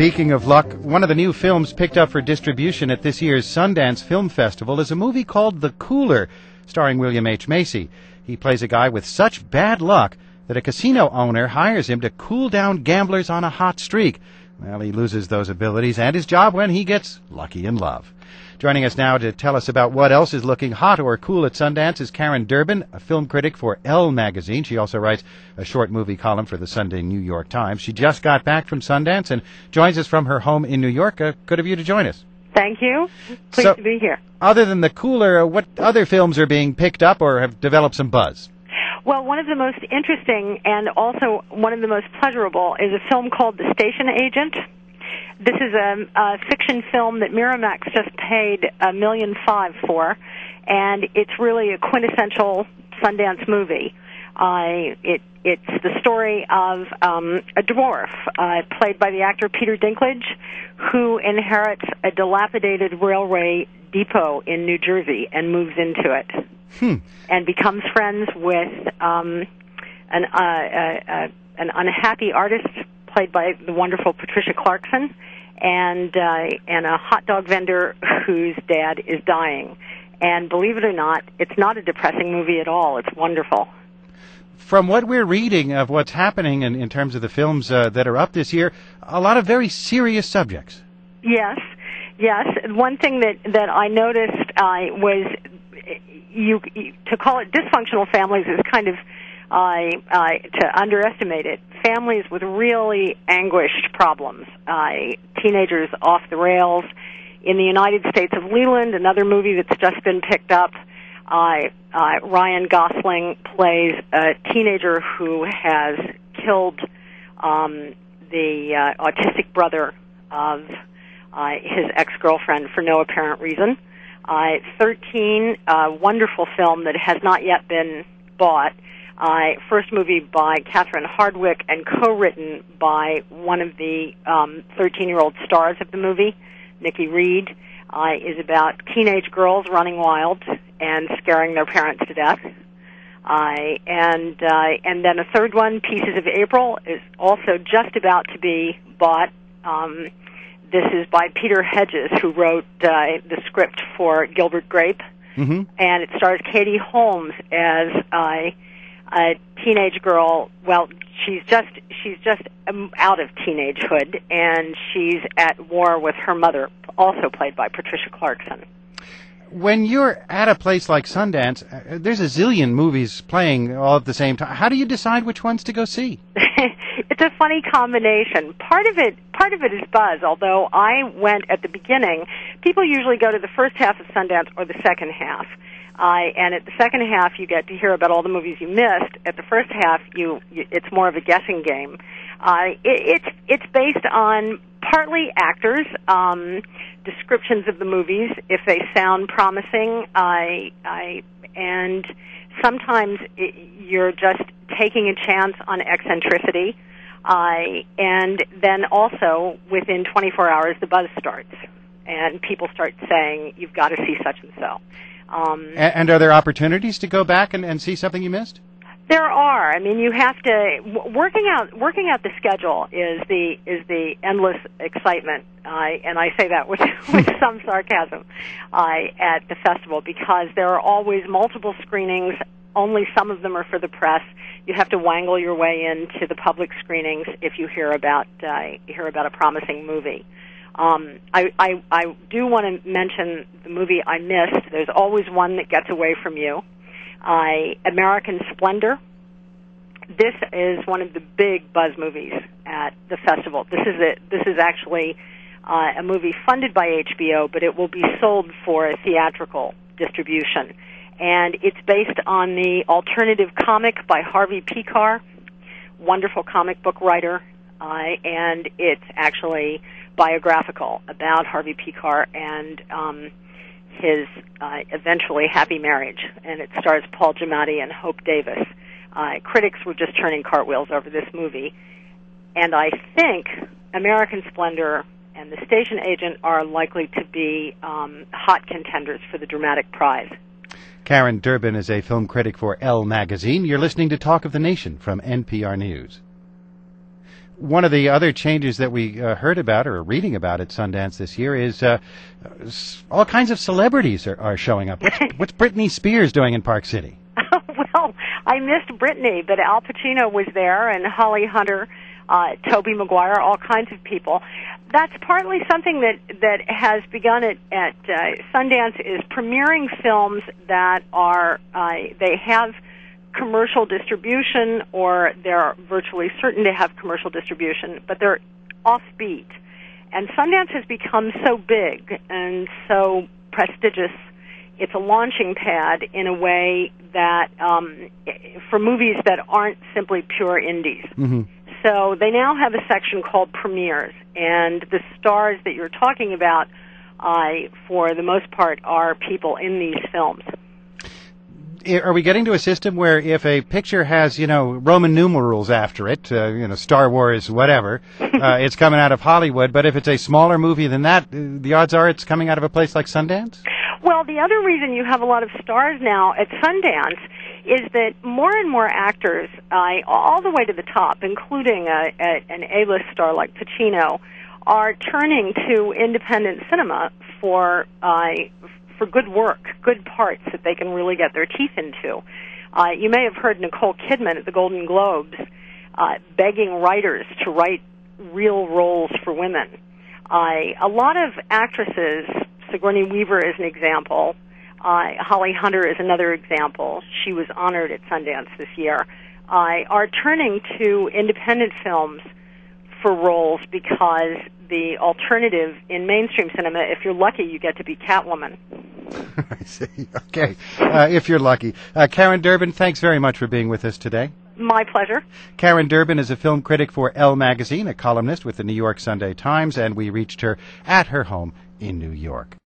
Speaking of luck, one of the new films picked up for distribution at this year's Sundance Film Festival is a movie called The Cooler, starring William H. Macy. He plays a guy with such bad luck that a casino owner hires him to cool down gamblers on a hot streak. Well, he loses those abilities and his job when he gets lucky in love. Joining us now to tell us about what else is looking hot or cool at Sundance is Karen Durbin, a film critic for Elle magazine. She also writes a short movie column for the Sunday New York Times. She just got back from Sundance and joins us from her home in New York. Good of you to join us. Thank you. Pleased to be here. Other than The Cooler, what other films are being picked up or have developed some buzz? Well, one of the most interesting and also one of the most pleasurable is a film called The Station Agent. This is a fiction film that Miramax just paid $1.5 million for, and it's really a quintessential Sundance movie. It's the story of a dwarf, played by the actor Peter Dinklage, who inherits a dilapidated railway depot in New Jersey and moves into it, and becomes friends with an unhappy artist played by the wonderful Patricia Clarkson, and a hot dog vendor whose dad is dying. And believe it or not, it's not a depressing movie at all. It's wonderful. From what we're reading of what's happening in terms of the films that are up this year, a lot of very serious subjects. Yes. One thing that I noticed was to call it dysfunctional families is kind of to underestimate it. Families with really anguished problems, teenagers off the rails. In the United States of Leland, another movie that's just been picked up, Ryan Gosling plays a teenager who has killed the autistic brother of his ex-girlfriend for no apparent reason. 13, a wonderful film that has not yet been bought. First movie by Catherine Hardwicke and co-written by one of the 13-year-old stars of the movie, Nikki Reed, is about teenage girls running wild and scaring their parents to death. And then a third one, Pieces of April, is also just about to be bought. This is by Peter Hedges, who wrote the script for Gilbert Grape, and it stars Katie Holmes as a teenage girl. Well, she's just out of teenagehood, and she's at war with her mother, also played by Patricia Clarkson. When you're at a place like Sundance, there's a zillion movies playing all at the same time. How do you decide which ones to go see? It's a funny combination. Part of it is buzz, although I went at the beginning. People usually go to the first half of Sundance or the second half. And at the second half, you get to hear about all the movies you missed. At the first half, it's more of a guessing game. It's based on partly actors, descriptions of the movies, if they sound promising, and sometimes you're just taking a chance on eccentricity, and then also within 24 hours the buzz starts, and people start saying, you've got to see such and so. And are there opportunities to go back and see something you missed? There are. I mean, you have to working out the schedule is the endless excitement, and I say that with some sarcasm at the festival, because there are always multiple screenings. Only some of them are for the press. You have to wangle your way into the public screenings if you hear about a promising movie. I do want to mention the movie I missed. There's always one that gets away from you. American Splendor. This is one of the big buzz movies at the festival. This is actually a movie funded by HBO, but it will be sold for a theatrical distribution. And it's based on the alternative comic by Harvey Pekar, wonderful comic book writer, and it's actually biographical about Harvey Pekar and his eventually happy marriage, and it stars Paul Giamatti and Hope Davis. Critics were just turning cartwheels over this movie, and I think American Splendor and The Station Agent are likely to be hot contenders for the Dramatic Prize. Karen Durbin is a film critic for Elle magazine. You're listening to Talk of the Nation from NPR News. One of the other changes that we heard about or are reading about at Sundance this year is all kinds of celebrities are showing up. What's Britney Spears doing in Park City? Well, I missed Britney, but Al Pacino was there, and Holly Hunter, Tobey Maguire, all kinds of people. That's partly something that has begun at Sundance, is premiering films that are they have commercial distribution, or they're virtually certain to have commercial distribution, but they're offbeat. And Sundance has become so big and so prestigious, it's a launching pad in a way that for movies that aren't simply pure indies. Mm-hmm. So they now have a section called premieres, and the stars that you're talking about, for the most part, are people in these films. Are we getting to a system where if a picture has, Roman numerals after it, Star Wars, whatever, it's coming out of Hollywood, but if it's a smaller movie than that, the odds are it's coming out of a place like Sundance? Well, the other reason you have a lot of stars now at Sundance is that more and more actors, all the way to the top, including an A-list star like Pacino, are turning to independent cinema for good work, good parts that they can really get their teeth into. You may have heard Nicole Kidman at the Golden Globes begging writers to write real roles for women. A lot of actresses, Sigourney Weaver is an example, Holly Hunter is another example, she was honored at Sundance this year, are turning to independent films for roles because the alternative in mainstream cinema, if you're lucky, you get to be Catwoman. I see. Okay. If you're lucky. Karen Durbin, thanks very much for being with us today. My pleasure. Karen Durbin is a film critic for Elle magazine, a columnist with the New York Sunday Times, and we reached her at her home in New York.